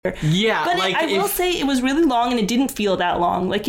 Yeah, but like I will say it was really long and it didn't feel that long. Like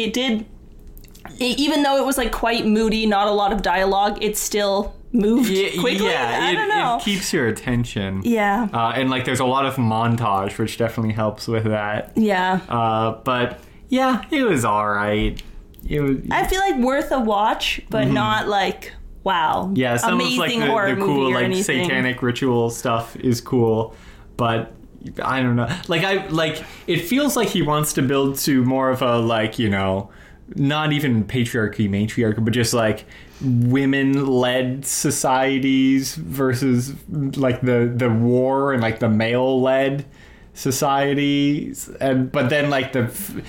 even though it was like quite moody, not a lot of dialogue, it still moved quickly. Yeah, I don't know. It keeps your attention. Yeah. And like there's a lot of montage, which definitely helps with that. Yeah. But yeah, it was all right. I feel like worth a watch, but not like, wow. Yeah, some amazing of like the cool like anything. satanic ritual stuff is cool, but I don't know. Like it feels like he wants to build to more of a like, you know, not even patriarchy, matriarchy, but just like women-led societies versus like the war and like the male-led societies, but then like but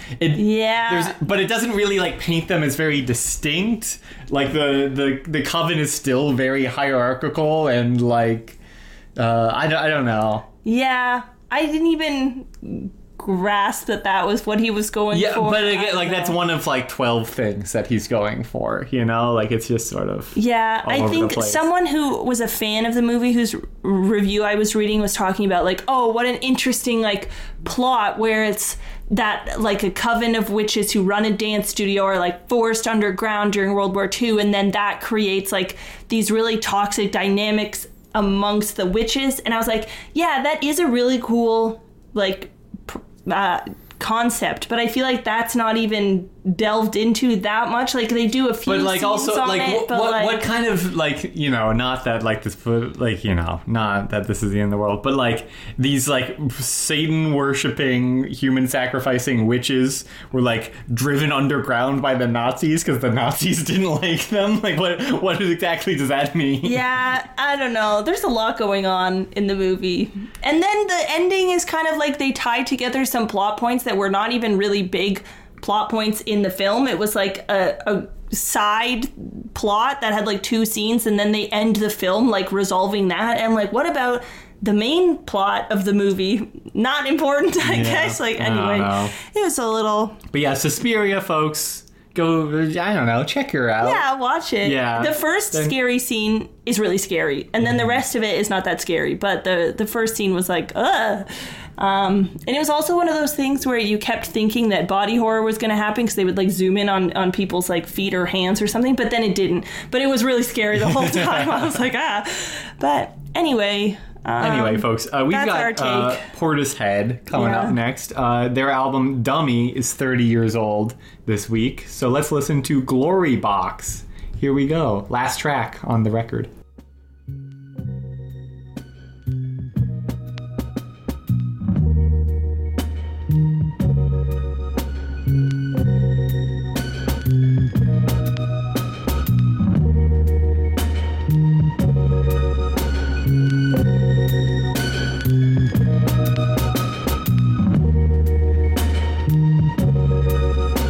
it doesn't really like paint them as very distinct. Like the coven is still very hierarchical and like I don't know. Yeah, I didn't even grasp that was what he was going for. Yeah, but again, like that's one of like 12 things that he's going for, you know? Like it's just sort of I think someone who was a fan of the movie whose review I was reading was talking about like, oh, what an interesting like plot where it's that like a coven of witches who run a dance studio are like forced underground during World War II, and then that creates like these really toxic dynamics amongst the witches. And I was like, yeah, that is a really cool like concept, but I feel like that's not even delved into that much. Like they do a few, but like scenes also on like it, what kind of like, you know, not that like this, like, you know, not that this is the end of the world, but like these like Satan worshipping, human sacrificing witches were like driven underground by the Nazis because the Nazis didn't like them. Like what exactly does that mean? Yeah, I don't know. There's a lot going on in the movie, and then the ending is kind of like they tie together some plot points that were not even really big plot points in the film. It was like a side plot that had like 2 scenes, and then they end the film like resolving that. And like, what about the main plot of the movie? Not important, I guess. Like, anyway, it was a little. But yeah, Suspiria, folks, go. I don't know, check her out. Yeah, watch it. Yeah, the first scary scene is really scary, and then the rest of it is not that scary. But the first scene was like, ugh. And it was also one of those things where you kept thinking that body horror was going to happen because they would like zoom in on people's like feet or hands or something, but then it didn't. But it was really scary the whole time. I was like, But anyway, folks, we've got Portishead coming up next. Their album Dummy is 30 years old this week, so let's listen to Glory Box. Here we go. Last track on the record.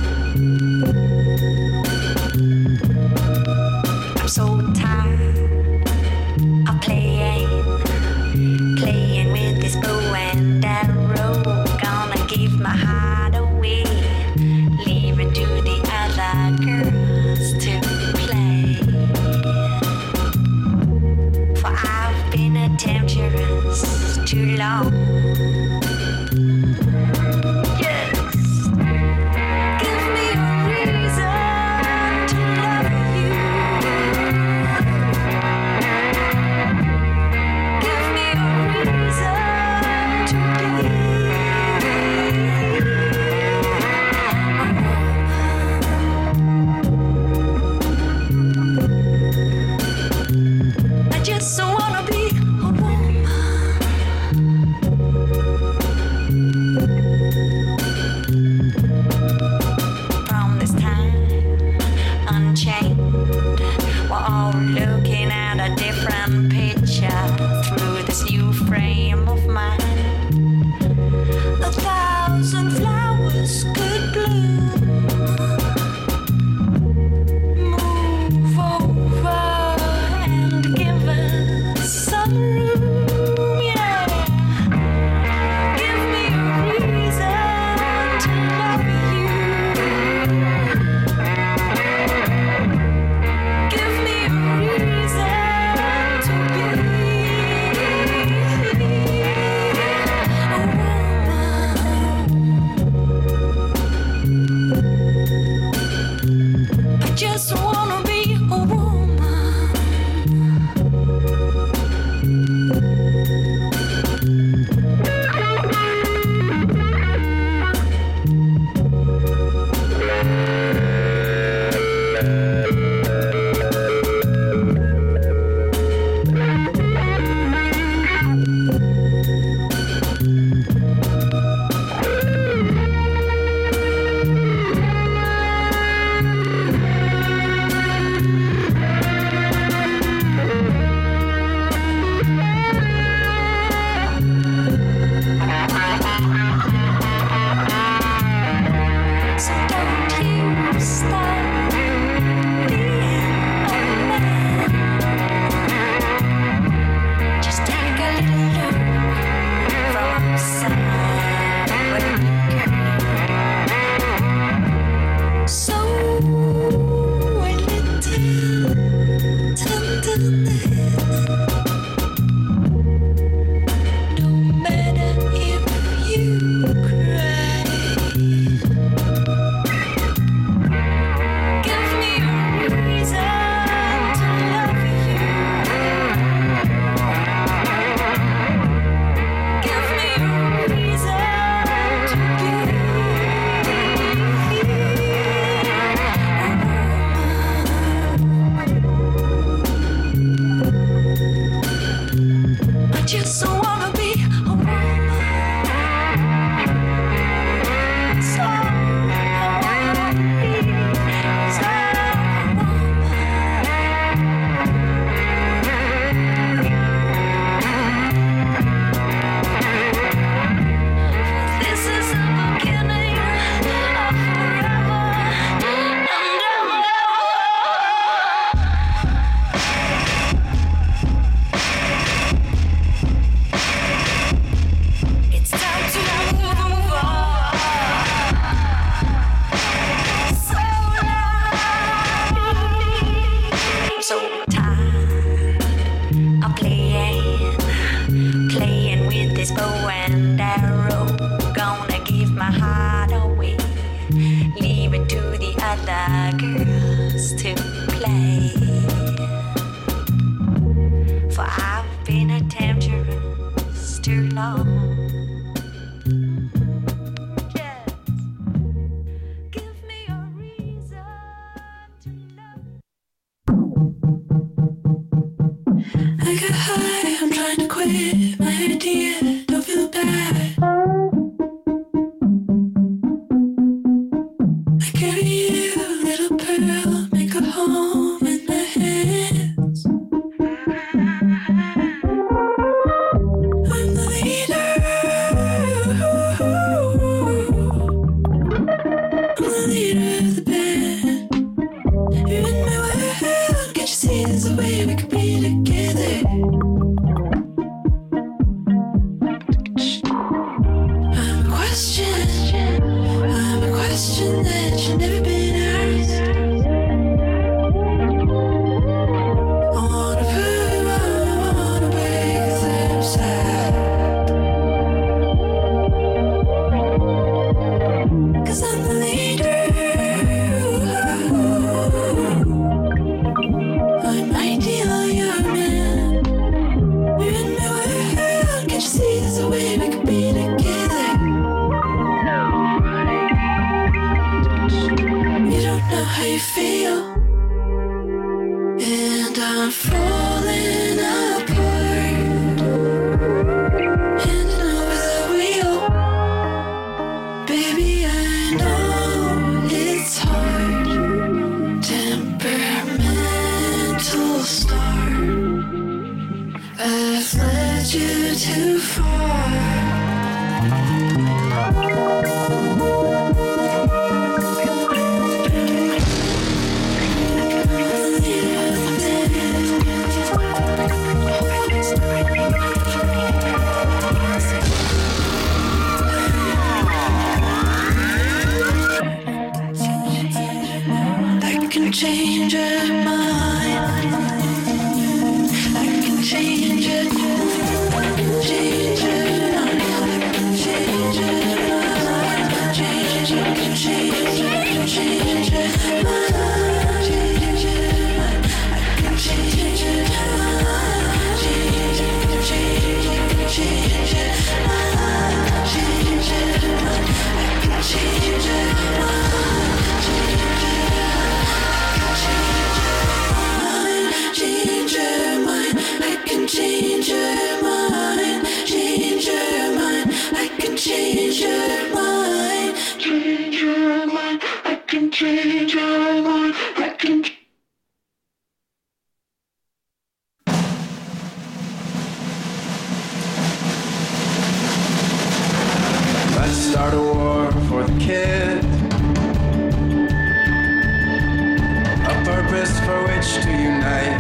I'm so tired question. I'm a question that should never been asked. I wanna prove, I wanna break them sad. 'Cause I'm the leader. I'm ideal, you're a man. You're in my world. Can't you see there's a way we could be together? You don't know how you feel, and I'm falling apart, handing over the wheel. Baby, I know it's hard. Temperamental star, I've led you too far. I can change your mind. I can change it. Change it. I can change it. Change it. Change it. Change it. Change it. I can change it. Change it. Change it. Change it. Change it. I can change it. Change your mind, I can change your mind. Change your mind, I can change your mind. Change your mind, I can change your mind. I can. Let's start a war for the kid. A purpose for which to unite.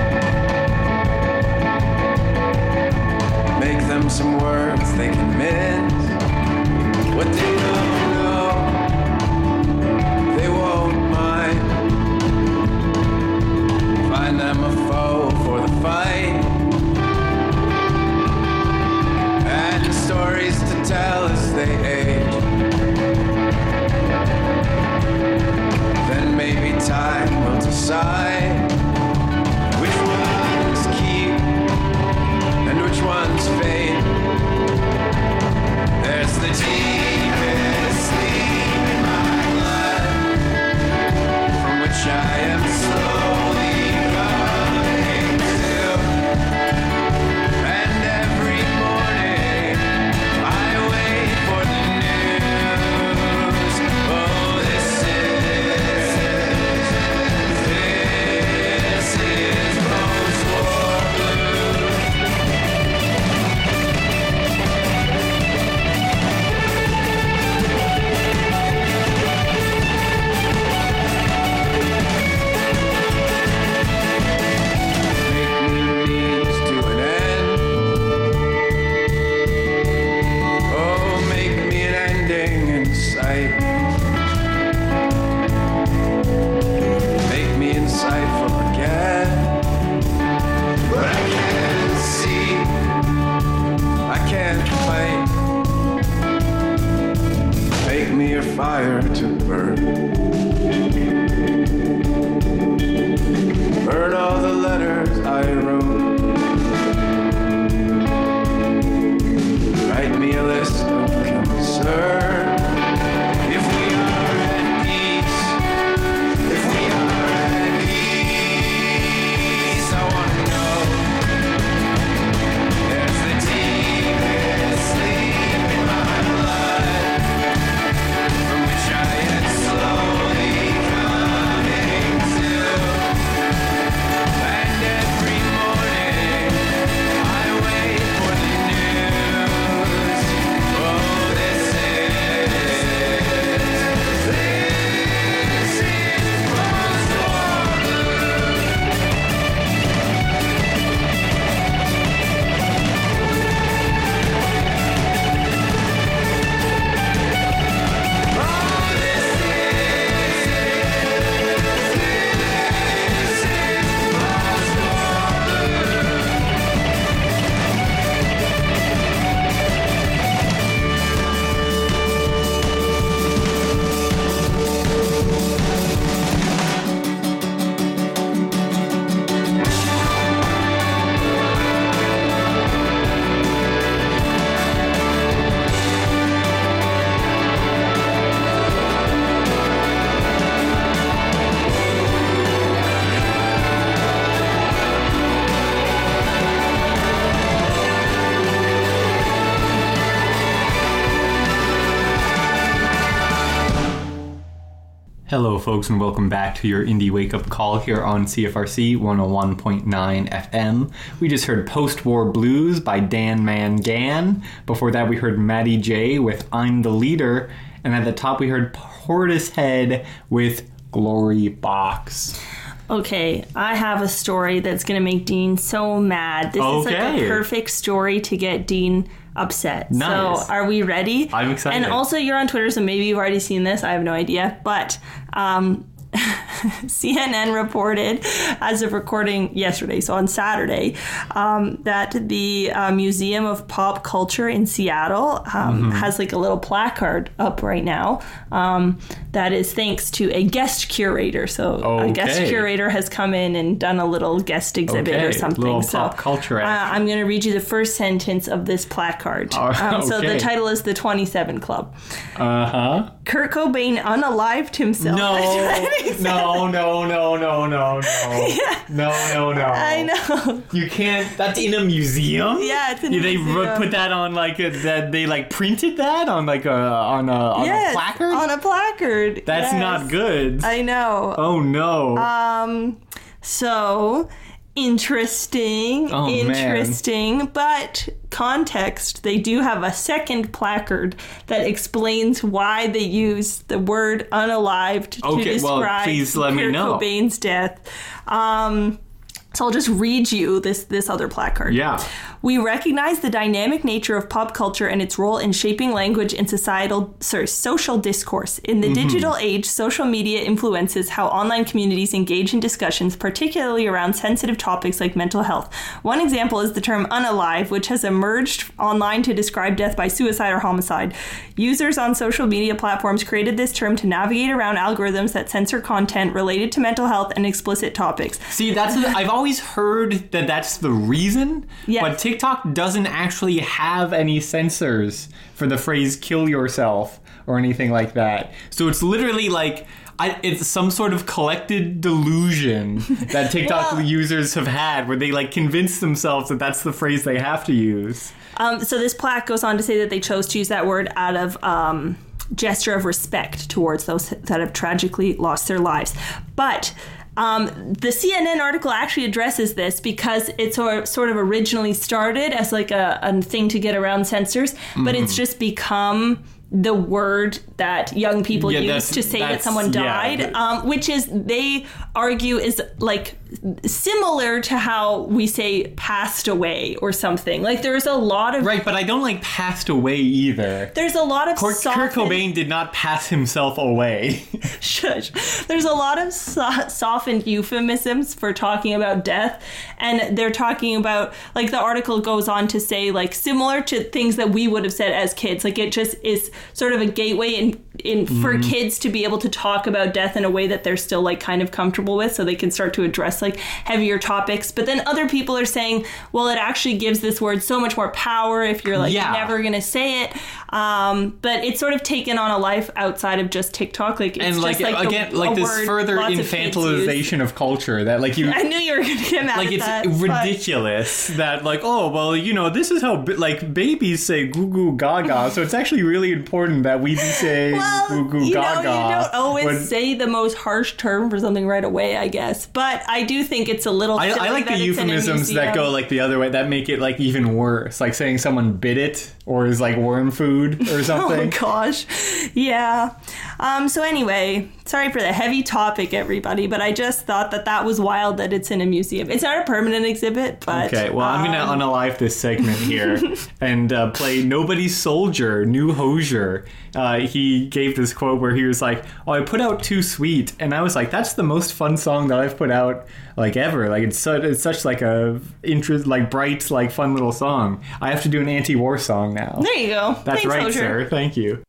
Make them some words they can miss. What they don't know, they won't mind. Find them a foe for the fight. And stories to tell as they age. Then maybe time will decide which ones keep and which ones fade. There's the deepest sleep in my blood, from which I am slowly coming to. And every morning I wait for the news. Oh, this is post-war blues. Make me means to an end. Oh, make me an ending in sight. Make me insightful again. But I can't see, I can't fight. Make me a fire to burn. Burn all the letters I wrote. Write me a list of concern. If we are at peace, if we are at peace, I wanna know. There's the deepest sleep in my blood, from which I am slowly coming to. Hello, folks, and welcome back to your Indie Wake Up Call here on CFRC 101.9 FM. We just heard Post-War Blues by Dan Mangan. Before that, we heard Maddie J with I'm the Leader. And at the top, we heard Portishead with Glory Box. Okay, I have a story that's going to make Dean so mad. This is like a perfect story to get Dean upset. Nice. So, are we ready? I'm excited. And also, you're on Twitter, so maybe you've already seen this. I have no idea. But CNN reported, as of recording yesterday, so on Saturday, that the Museum of Pop Culture in Seattle has like a little placard up right now that is thanks to a guest curator. So a guest curator has come in and done a little guest exhibit or something. Little so pop culture I'm going to read you the first sentence of this placard. So the title is The 27 Club. Kurt Cobain unalived himself. No. Yeah. No. I know. You can't. That's in a museum. Yeah, it's in a museum. They put that on like that. They like printed that on like on a placard. On a placard. That's not good. I know. Oh no. So interesting. Man. But context, they do have a second placard that explains why they use the word unalived to describe please let me know. Kurt Cobain's death. So I'll just read you this other placard. Yeah. We recognize the dynamic nature of pop culture and its role in shaping language and social discourse. In the digital age, social media influences how online communities engage in discussions, particularly around sensitive topics like mental health. One example is the term unalive, which has emerged online to describe death by suicide or homicide. Users on social media platforms created this term to navigate around algorithms that censor content related to mental health and explicit topics. See, I've always heard that that's the reason, but TikTok doesn't actually have any censors for the phrase kill yourself or anything like that. So it's literally like it's some sort of collected delusion that TikTok users have had where they like convince themselves that that's the phrase they have to use. So this plaque goes on to say that they chose to use that word out of gesture of respect towards those that have tragically lost their lives. But the CNN article actually addresses this because it sort of originally started as like a thing to get around censors, but it's just become the word that young people use to say that someone died, which is, they argue, is like similar to how we say passed away or something. Like there's a lot of... Right, but I don't like passed away either. There's a lot of Kurt Cobain did not pass himself away. Shush. There's a lot of softened euphemisms for talking about death, and they're talking about, like, the article goes on to say, like, similar to things that we would have said as kids. Like, it just is sort of a gateway for kids to be able to talk about death in a way that they're still, like, kind of comfortable with, so they can start to address, like, heavier topics. But then other people are saying, well, it actually gives this word so much more power if you're, like, never gonna say it. But it's sort of taken on a life outside of just TikTok. Like, it's and, like, just like again, like this further infantilization of culture that, like, you... I knew you were gonna get mad like, at that. It's ridiculous that, like, oh, well, you know, this is how, like, babies say goo goo gaga, so it's actually really important that we say goo goo gaga. You don't always say the most harsh term for something right away, I guess. But I do think it's a little silly. I like the euphemisms that go, like, the other way, that make it, like, even worse. Like saying someone bit it, or is, like, worm food or something. Oh, gosh. Yeah. So anyway, sorry for the heavy topic, everybody, but I just thought that was wild that it's in a museum. It's not a permanent exhibit, but... Okay, well, I'm going to unalive this segment here and play Nobody's Soldier, New Hosier. He gave this quote where he was like, oh, I put out Too Sweet, and I was like, that's the most fun song that I've put out, like, ever. Like, it's such like a bright, like, fun little song. I have to do an anti-war song now. There you go. That's Thanks, right, Hosier. sir. Thank you.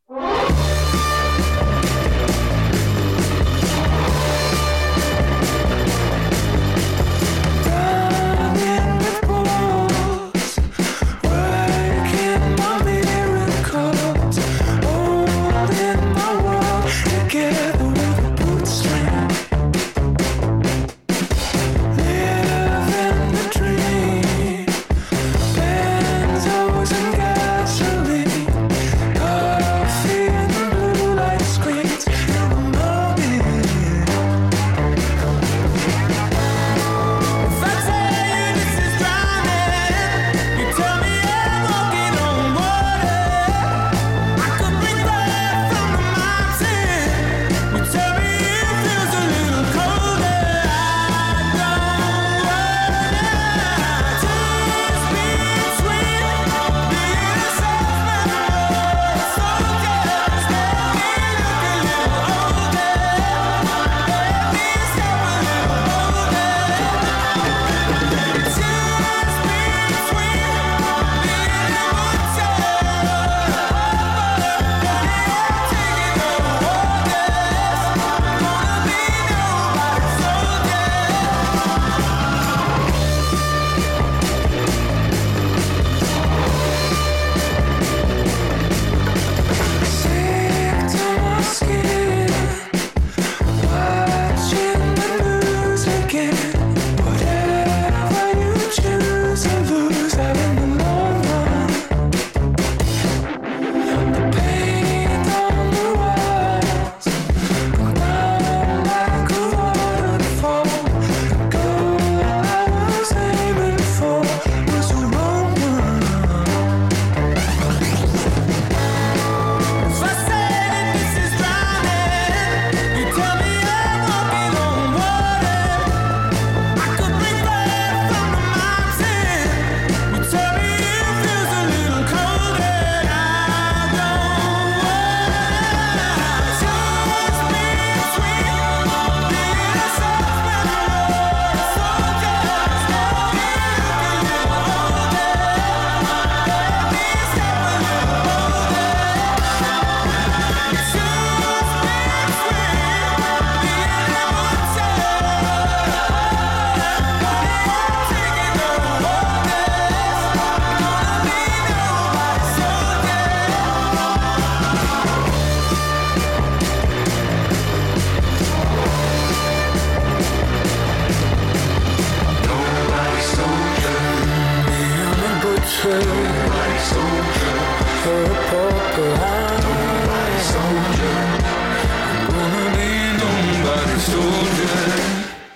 soldier.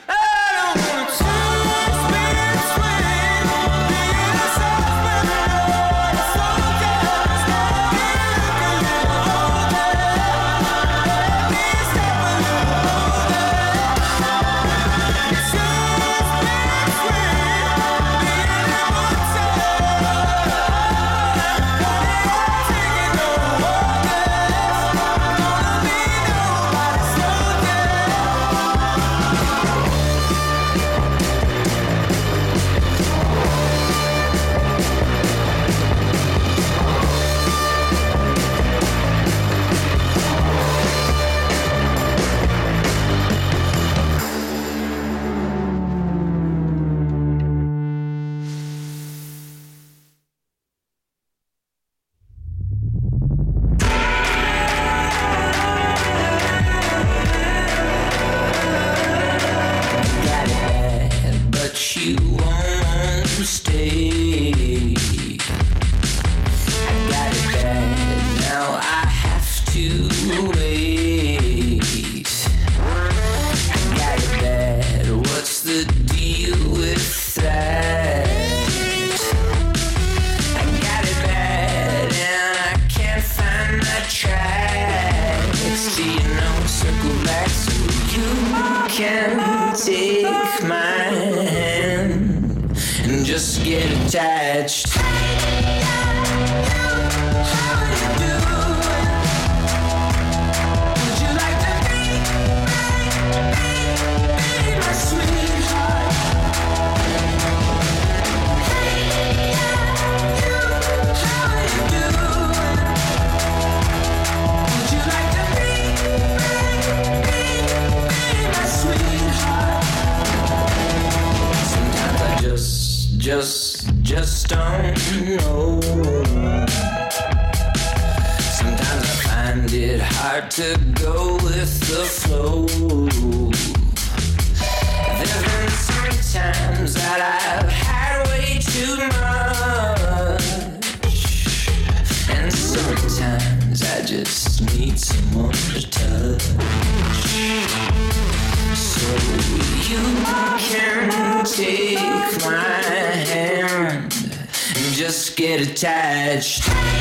Just don't know. Sometimes I find it hard to go with the flow. There's been some times that I've had way too much, and sometimes I just need someone to touch. So you can take my hand and just get attached.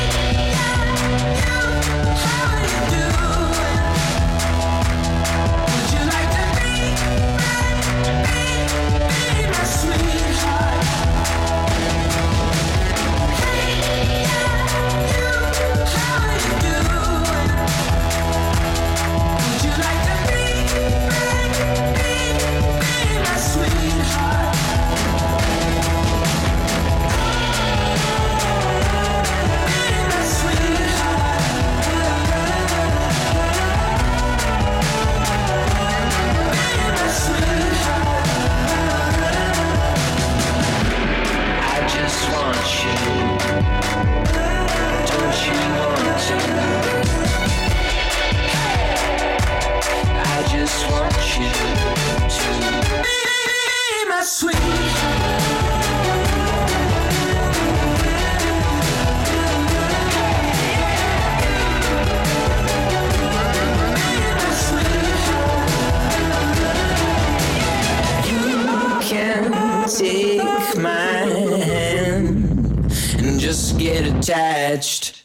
Take my hand and just get attached.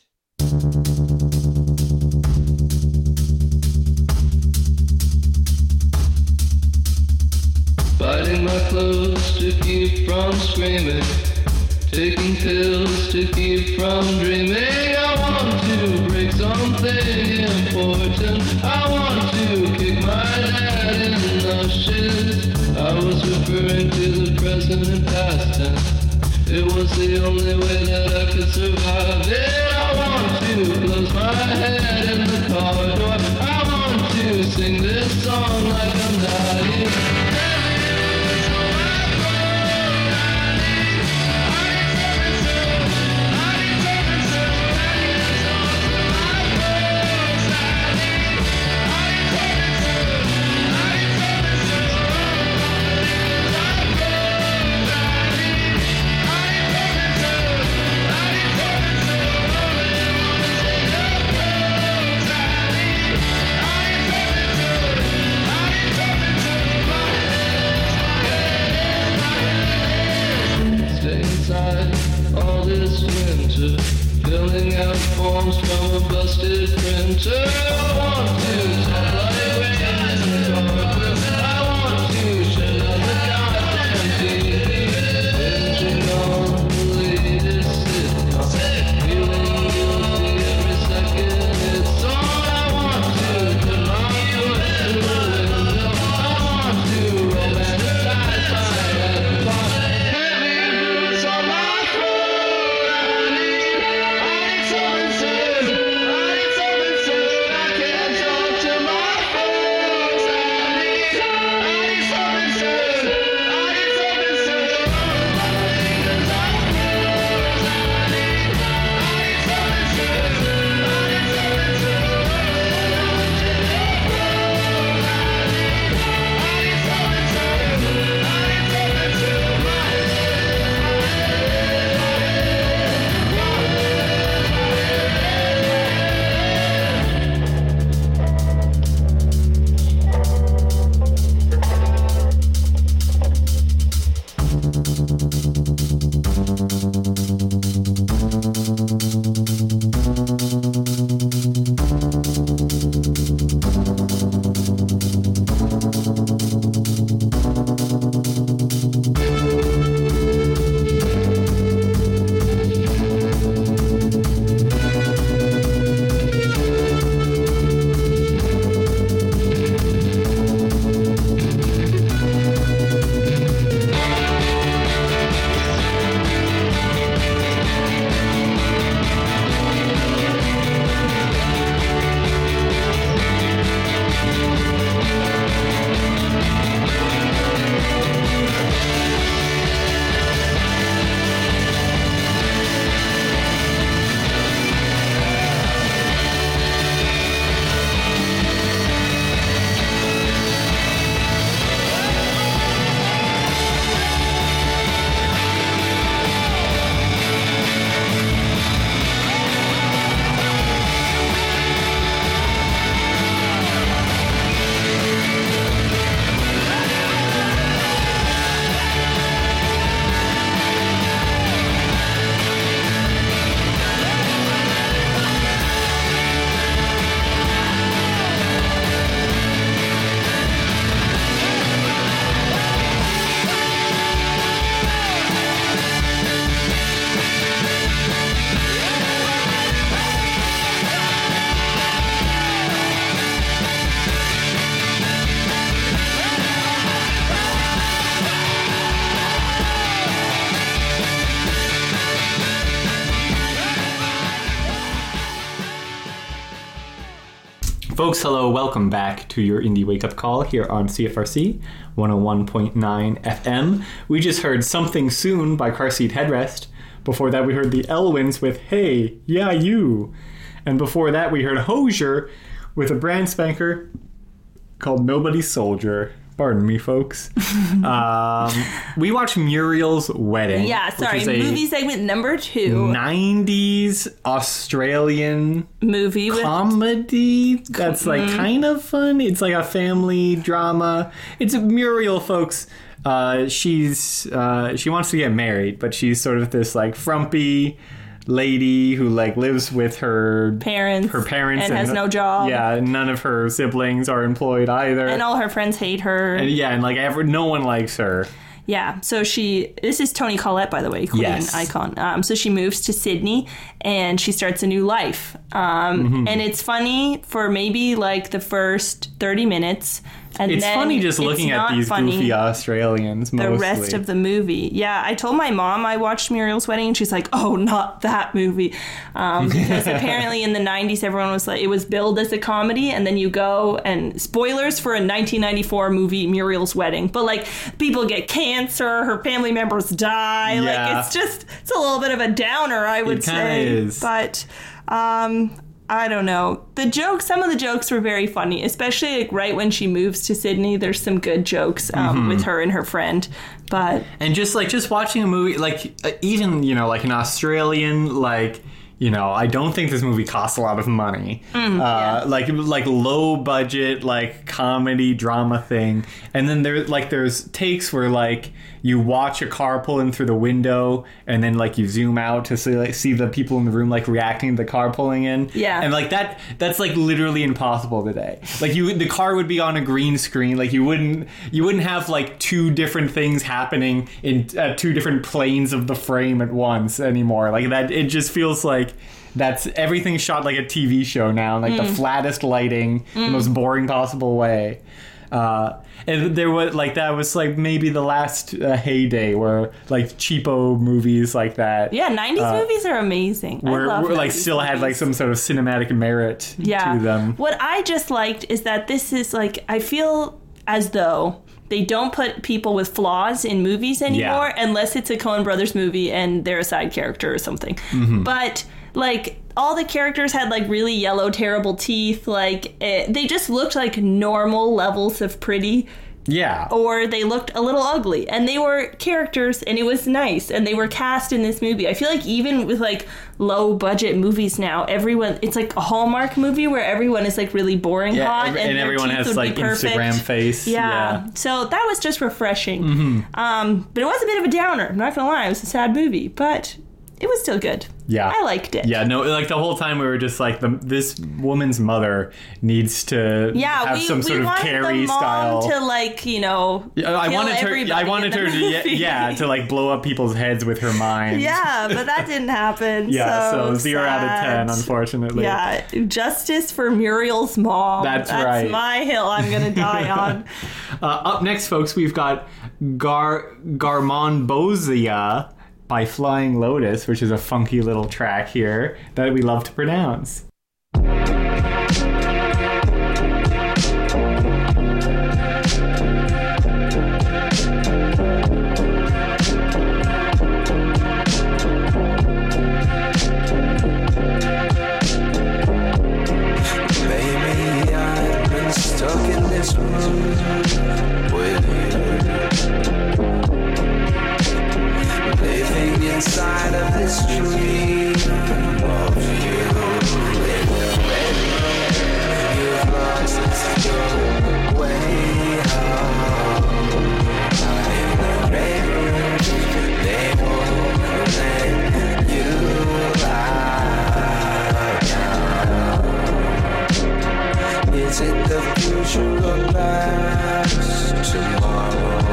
Biting my clothes to keep from screaming, taking pills to keep from dreaming. I want to break something important. I want to kick my dad in the shit. I was referring to the present and past tense. It was the only way that I could survive it. I want to close my head in the car door. I want to sing this song like I'm dying. Folks, hello, welcome back to your Indie Wake Up Call here on CFRC 101.9 FM. We just heard Something Soon by Car Seat Headrest. Before that, we heard the Elwins with Hey, Yeah, You. And before that, we heard Hozier with a brand spanker called Nobody's Soldier. Pardon me, folks. We watched Muriel's Wedding. Yeah, sorry. Which is a Movie segment number 2. 90s Australian Movie with comedy that's like kind of fun. It's like a family drama. It's Muriel, folks. She wants to get married, but she's sort of this like frumpy lady who like lives with her parents and has no job. Yeah, none of her siblings are employed either. And all her friends hate her. And like no one likes her. Yeah, so this is Toni Collette, by the way, Queen icon. So she moves to Sydney and she starts a new life. And it's funny for maybe like the first 30 minutes. And it's then funny just looking at these goofy Australians mostly. The rest of the movie. Yeah, I told my mom I watched Muriel's Wedding and she's like, oh, not that movie. Because apparently in the 90s everyone was like, it was billed as a comedy and then you go and spoilers for a 1994 movie, Muriel's Wedding. But like people get cancer, her family members die. Yeah. Like it's a little bit of a downer, I would say. Is. But I don't know. Some of the jokes were very funny, especially like right when she moves to Sydney. There's some good jokes with her and her friend. And just watching a movie, like even, like an Australian, like, I don't think this movie costs a lot of money. Like low budget, like comedy drama thing. And then there's takes where like you watch a car pull in through the window and then like you zoom out to see the people in the room like reacting to the car pulling in. Yeah. And like that's like literally impossible today. Like the car would be on a green screen. Like you wouldn't have like two different things happening in two different planes of the frame at once anymore. Like that, it just feels like that's everything shot like a TV show now, like the flattest lighting, the most boring possible way. And there was like that was like maybe the last heyday where like cheapo movies like that. Yeah, 90s movies are amazing. I love like still movies. had like some sort of cinematic merit to them. What I just liked is that this is like, I feel as though they don't put people with flaws in movies anymore unless it's a Coen Brothers movie and they're a side character or something. But like all the characters had like really yellow terrible teeth, like they just looked like normal levels of pretty, or they looked a little ugly, and they were characters and it was nice and they were cast in this movie. I feel like even with like low budget movies now, it's like a Hallmark movie where everyone is like really boring hot and everyone has like Instagram face. So that was just refreshing. But it was a bit of a downer, I'm not gonna lie. It was a sad movie, but it was still good. Yeah. I liked it. Yeah, no, like the whole time we were just like, this woman's mother needs to have some sort of Carrie style. To like, I wanted her to like blow up people's heads with her mind. Yeah, but that didn't happen. So 0 out of 10, unfortunately. Yeah, justice for Muriel's mom. That's right. That's my hill I'm going to die on. Up next, folks, we've got Garmonbozia by Flying Lotus, which is a funky little track here that we love to pronounce. Baby, I've been stuck in this room with you, living inside of this dream of you. In the red room, you've lost your way out. In the red room, they won't let you out. Is it the future or past tomorrow?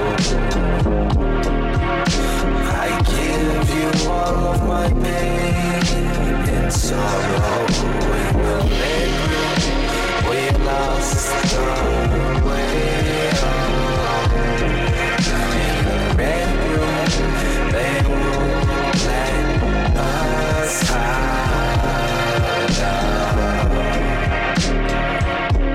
I give you all of my pain and sorrow. In the bedroom, we lost our way home. In the bedroom, they won't let us out.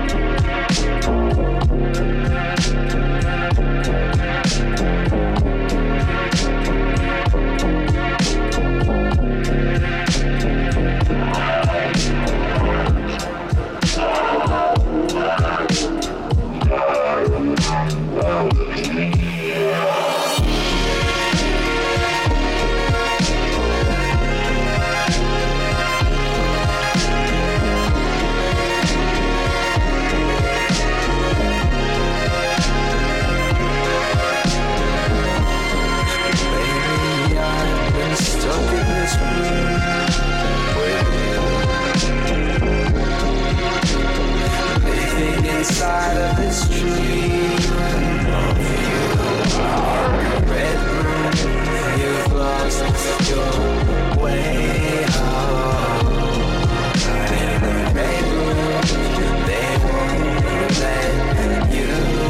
inside of this dream of you. Red room, you've lost your way home. In the red room, they won't let you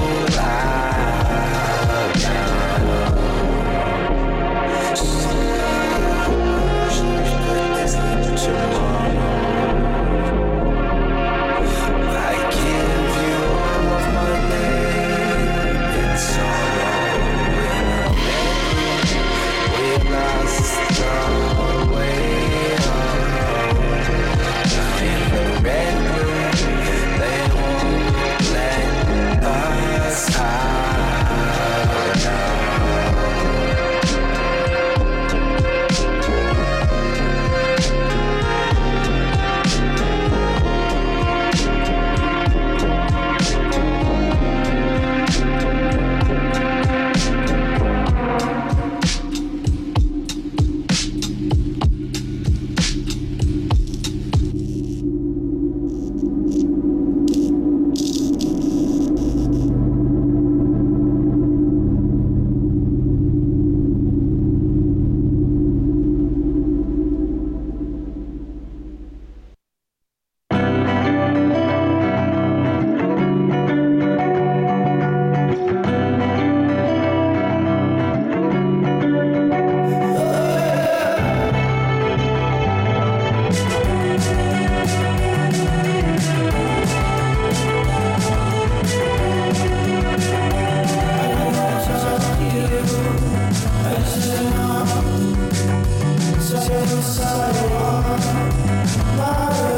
lie down. Tomorrow, I give you all of my pain and sorrow. We lost our way home. In the red room, they won't let us hide now. Sorry,